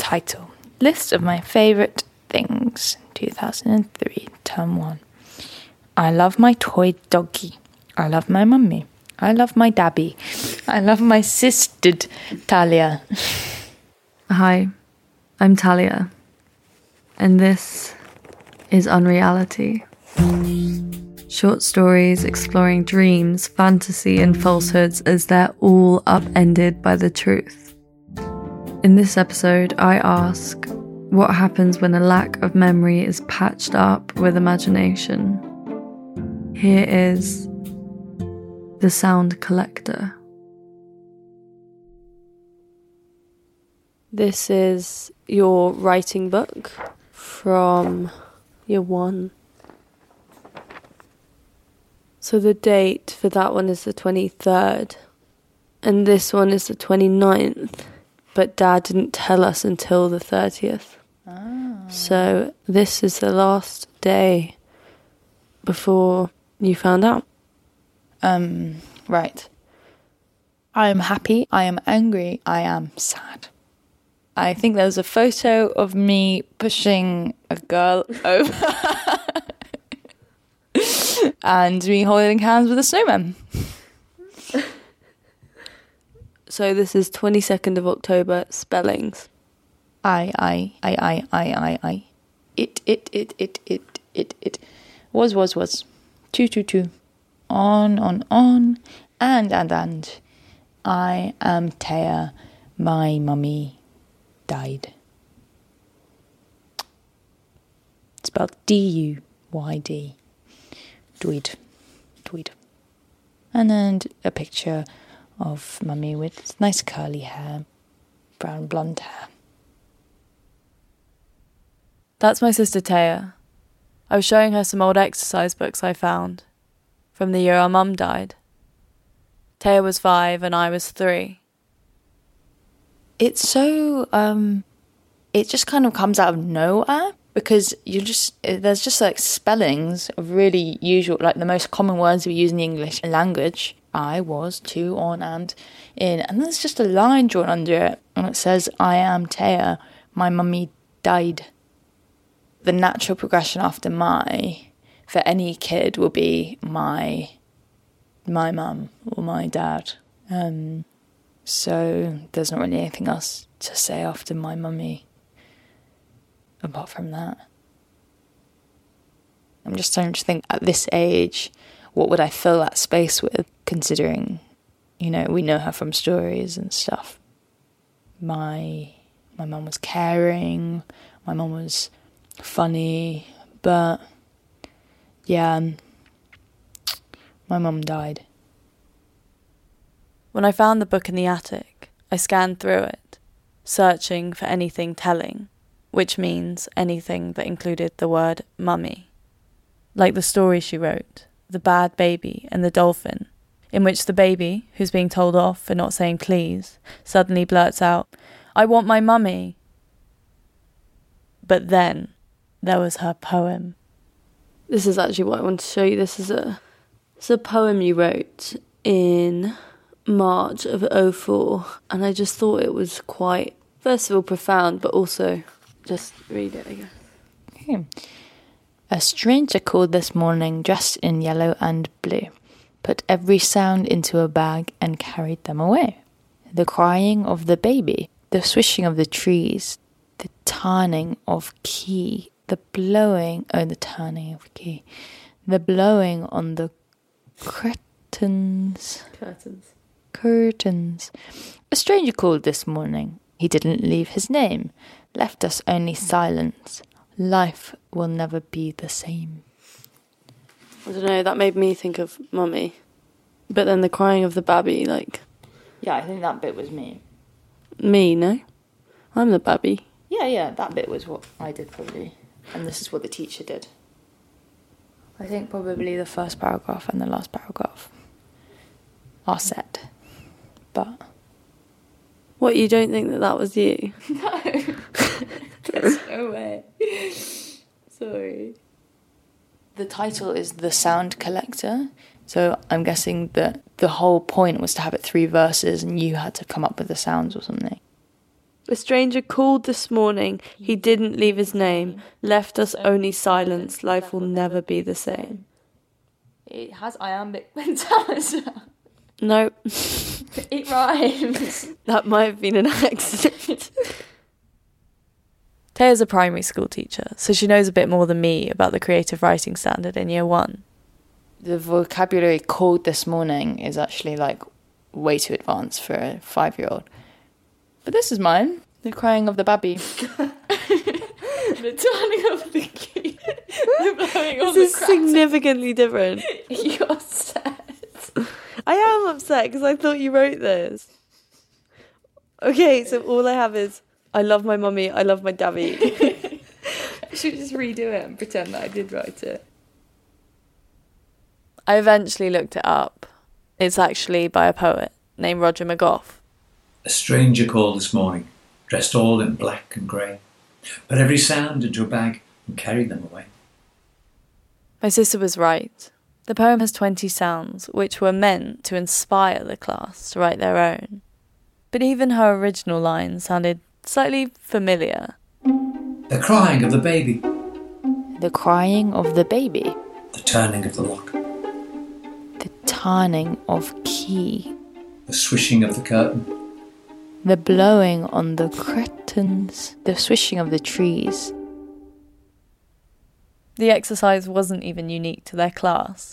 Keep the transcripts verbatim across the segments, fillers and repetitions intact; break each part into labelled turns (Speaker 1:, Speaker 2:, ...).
Speaker 1: title. List of my favourite things. two thousand three, term one. I love my toy doggy. I love my mummy. I love my dabby. I love my sister Talia.
Speaker 2: Hi, I'm Talia, and this is Unreality. Short stories exploring dreams, fantasy, and falsehoods as they're all upended by the truth. In this episode, I ask, what happens when a lack of memory is patched up with imagination? Here is The Sound Collector.
Speaker 3: This is your writing book from year one. So the date for that one is the twenty-third, and this one is the twenty-ninth, but Dad didn't tell us until the thirtieth. Oh. So this is the last day before you found out.
Speaker 1: Um, right. I am happy, I am angry, I am sad. I think there's a photo of me pushing a girl over and me holding hands with a snowman.
Speaker 3: So this is twenty-second of October, spellings.
Speaker 1: I, I, I, I, I, I, I. It, it, it, it, it, it, it. Was, was, was. Two, two, two. On, on, on. And, and, and. I am Taya. My mummy died. Spelled D U Y D. Dweed. Dweed. And then a picture of mummy with nice curly hair, brown blonde hair.
Speaker 3: That's my sister Taya. I was showing her some old exercise books I found from the year our mum died. Taya was five and I was three.
Speaker 1: It's so, um, it just kind of comes out of nowhere because you just, there's just like spellings of really usual, like the most common words we use in the English language. I was, to, on, and, in. And there's just a line drawn under it and it says, I am Taya, my mummy died. The natural progression after my, for any kid, will be my, my mum or my dad. Um, so there's not really anything else to say after my mummy, apart from that. I'm just trying to think at this age, what would I fill that space with, considering, you know, we know her from stories and stuff. My, my mum was caring, my mum was funny, but yeah, my mum died.
Speaker 3: When I found the book in the attic, I scanned through it, searching for anything telling, which means anything that included the word mummy. Like the story she wrote, The Bad Baby and the Dolphin, in which the baby, who's being told off for not saying please, suddenly blurts out, I want my mummy. But then there was her poem. This is actually what I want to show you. This is a, it's a poem you wrote in March of oh four, and I just thought it was quite, first of all, profound, but also just read it, I guess.
Speaker 1: Okay. A stranger called this morning, dressed in yellow and blue, put every sound into a bag and carried them away. The crying of the baby, the swishing of the trees, the turning of key, the blowing, oh, the turning of key, the blowing on the curtains.
Speaker 3: Curtains.
Speaker 1: Curtains. A stranger called this morning. He didn't leave his name, left us only silence. Life will never be the same.
Speaker 3: I don't know, that made me think of mummy. But then the crying of the babby, like...
Speaker 1: Yeah, I think that bit was me.
Speaker 3: Me, no? I'm the babby.
Speaker 1: Yeah, yeah, that bit was what I did probably. And this is what the teacher did. I think probably the first paragraph and the last paragraph are set. But...
Speaker 3: What, you don't think that that was you?
Speaker 1: No. There's no way. Sorry. The title is The Sound Collector. So I'm guessing that the whole point was to have it three verses and you had to come up with the sounds or something.
Speaker 3: A stranger called this morning. He didn't leave his name. Left us only silence. Life will never be the same.
Speaker 1: It has iambic pentameter.
Speaker 3: Nope.
Speaker 1: It rhymes.
Speaker 3: That might have been an accident. Taya's a primary school teacher, so she knows a bit more than me about the creative writing standard in year one.
Speaker 1: The vocabulary called this morning is actually like way too advanced for a five-year-old. But this is mine. The crying of the baby. The turning of the key. The blowing of the
Speaker 3: This is significantly different.
Speaker 1: You're upset.
Speaker 3: I am upset because I thought you wrote this. Okay, so all I have is, I love my mummy, I love my daddy.
Speaker 1: I should just redo it and pretend that I did write it.
Speaker 3: I eventually looked it up. It's actually by a poet named Roger McGough.
Speaker 4: A stranger called this morning, dressed all in black and grey, put every sound into a bag and carried them away.
Speaker 3: My sister was right. The poem has twenty sounds, which were meant to inspire the class to write their own. But even her original lines sounded slightly familiar.
Speaker 4: The crying of the baby,
Speaker 1: The crying of the baby.
Speaker 4: the turning of the lock,
Speaker 1: The turning of key.
Speaker 4: the swishing of the curtain,
Speaker 1: The blowing on the curtains. The swishing of the trees.
Speaker 3: The exercise wasn't even unique to their class.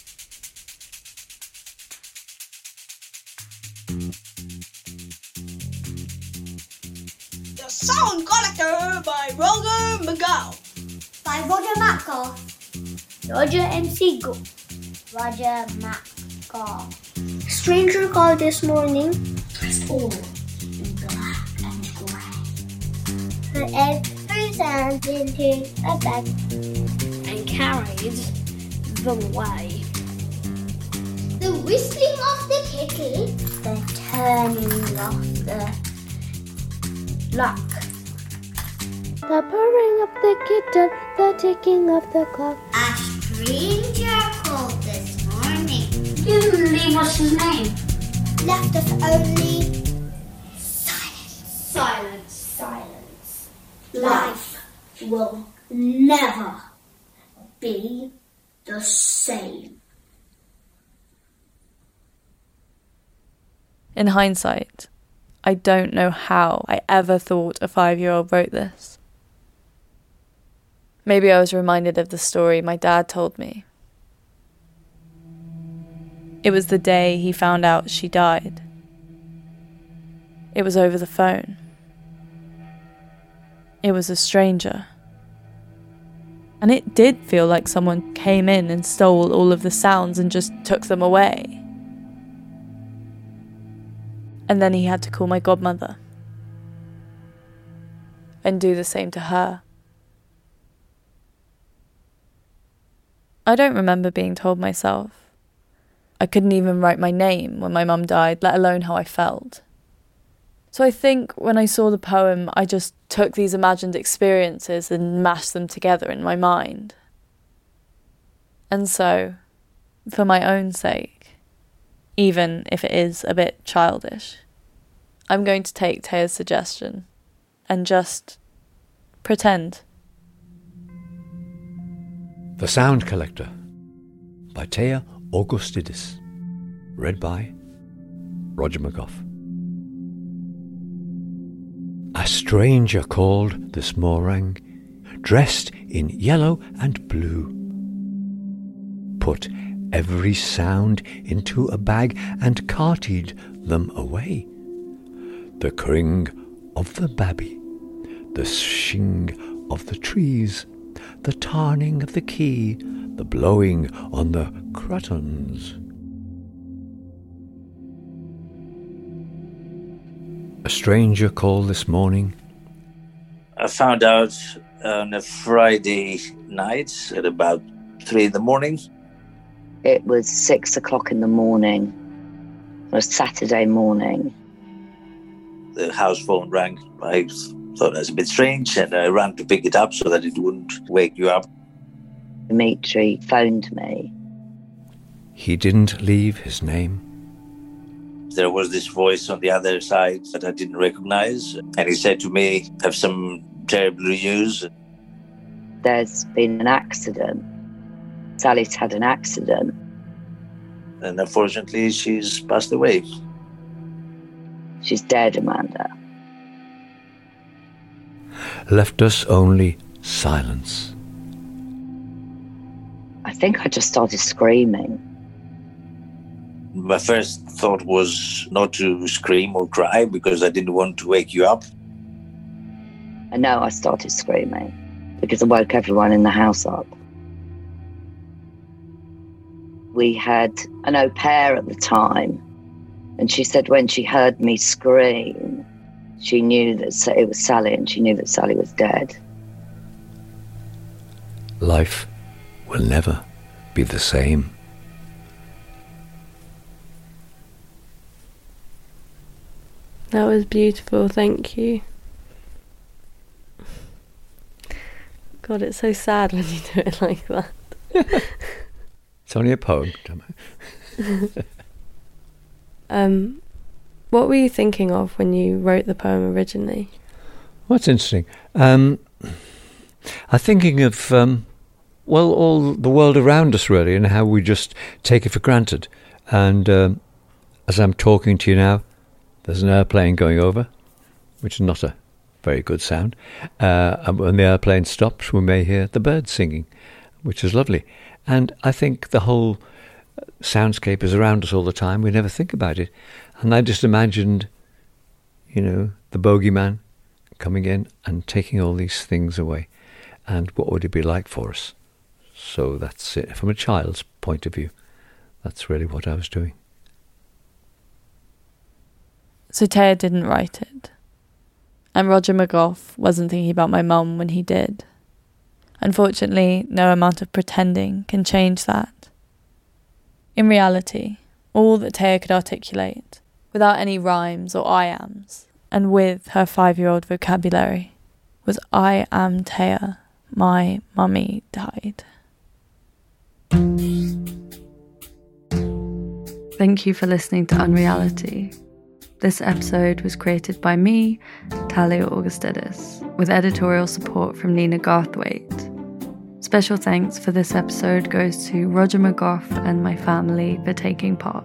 Speaker 5: The Sound Collector by Roger McGough.
Speaker 6: By Roger McGough. Roger M C Go. Roger McGough. Stranger called this morning. Dressed all in black and grey. Put every sound into a bag and carried them away. The whistling of the kettle, the turning of the lock. The purring of the kettle, the ticking of the clock. A stranger called this morning. Didn't leave us his name. Left us only silence. Silence. Silence. Life will never be the same.
Speaker 3: In hindsight, I don't know how I ever thought a five-year-old wrote this. Maybe I was reminded of the story my dad told me. It was the day he found out she died. It was over the phone. It was a stranger. And it did feel like someone came in and stole all of the sounds and just took them away. And then he had to call my godmother and do the same to her. I don't remember being told myself. I couldn't even write my name when my mum died, let alone how I felt. So I think when I saw the poem, I just took these imagined experiences and mashed them together in my mind. And so, for my own sake, even if it is a bit childish, I'm going to take Taya's suggestion and just pretend.
Speaker 7: The Sound Collector by Taya Augustidis. Read by Roger McGough. A stranger called this morning, dressed in yellow and blue. Put every sound into a bag and carted them away. The cring of the babby, the swishing of the trees, the turning of the key, the blowing on the curtains. A stranger called this morning.
Speaker 8: I found out on a Friday night at about three in the morning.
Speaker 9: It was six o'clock in the morning. It was Saturday morning.
Speaker 8: The house phone rang. I thought that was a bit strange, and I ran to pick it up so that it wouldn't wake you up.
Speaker 9: Dimitri phoned me.
Speaker 7: He didn't leave his name.
Speaker 8: there was this voice on the other side that I didn't recognize. And he said to me, have some terrible news.
Speaker 9: There's been an accident. Sally's had an accident.
Speaker 8: And unfortunately, she's passed away.
Speaker 9: She's dead, Amanda.
Speaker 7: Left us only silence.
Speaker 9: I think I just started screaming.
Speaker 8: My first thought was not to scream or cry because I didn't want to wake you up.
Speaker 9: I know I started screaming because I woke everyone in the house up. We had an au pair at the time, and she said when she heard me scream, she knew that it was Sally, and she knew that Sally was dead.
Speaker 7: Life will never be the same.
Speaker 2: That was beautiful, thank you. God, it's so sad when you do it like that.
Speaker 7: It's only a poem.
Speaker 2: um, what were you thinking of when you wrote the poem originally?
Speaker 7: What's interesting? Um, I'm thinking of, um, well, all the world around us, really, and how we just take it for granted. And um, as I'm talking to you now, there's an airplane going over, which is not a very good sound. Uh, and when the airplane stops, we may hear the birds singing, which is lovely. And I think the whole soundscape is around us all the time. We never think about it. And I just imagined, you know, the bogeyman coming in and taking all these things away. And what would it be like for us? So that's it. From a child's point of view, that's really what I was doing.
Speaker 3: So Taya didn't write it. And Roger McGough wasn't thinking about my mum when he did. Unfortunately, no amount of pretending can change that. In reality, all that Taya could articulate, without any rhymes or I ams, and with her five-year-old vocabulary, was I am Taya, my mummy died.
Speaker 2: Thank you for listening to Unreality. This episode was created by me, Talia Augustidis, with editorial support from Nina Garthwaite. Special thanks for this episode goes to Roger McGough and my family for taking part.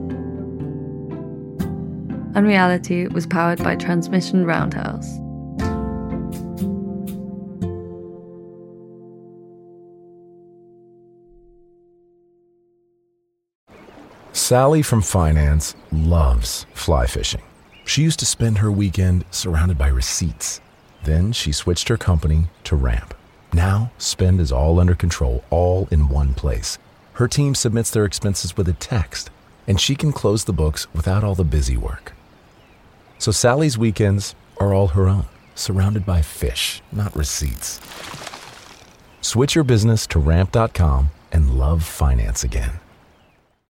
Speaker 2: Unreality was powered by Transmission Roundhouse.
Speaker 10: Sally from finance loves fly fishing. She used to spend her weekend surrounded by receipts. Then she switched her company to Ramp. Now, spend is all under control, all in one place. Her team submits their expenses with a text, and she can close the books without all the busy work. So Sally's weekends are all her own, surrounded by fish, not receipts. Switch your business to ramp dot com and love finance again.